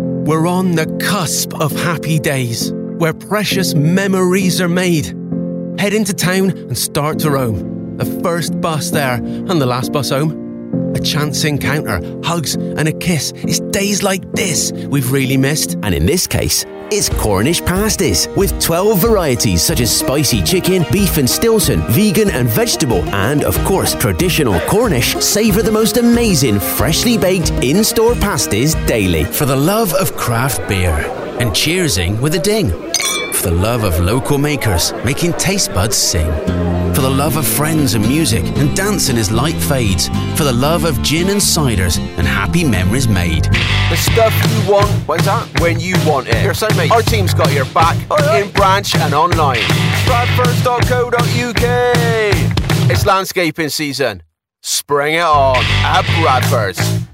We're on the cusp of happy days, where precious memories are made. Head into town and start to roam. The first bus there and the last bus home. A chance encounter, hugs and a kiss. It's days like this we've really missed. And in this case, it's Cornish pasties with 12 varieties such as spicy chicken, beef and Stilton, vegan and vegetable, and of course traditional Cornish. Savour the most amazing freshly baked in-store pasties daily. For the love of craft beer and cheersing with a ding. For the love of local makers making taste buds sing. For the love of friends and music and dancing as light fades. For the love of gin and ciders and happy memories made. The stuff you want, when's that? When you want it. Here, so mate, our team's got your back in branch and online. Bradfords.co.uk. It's landscaping season. Spring it on at Bradfords.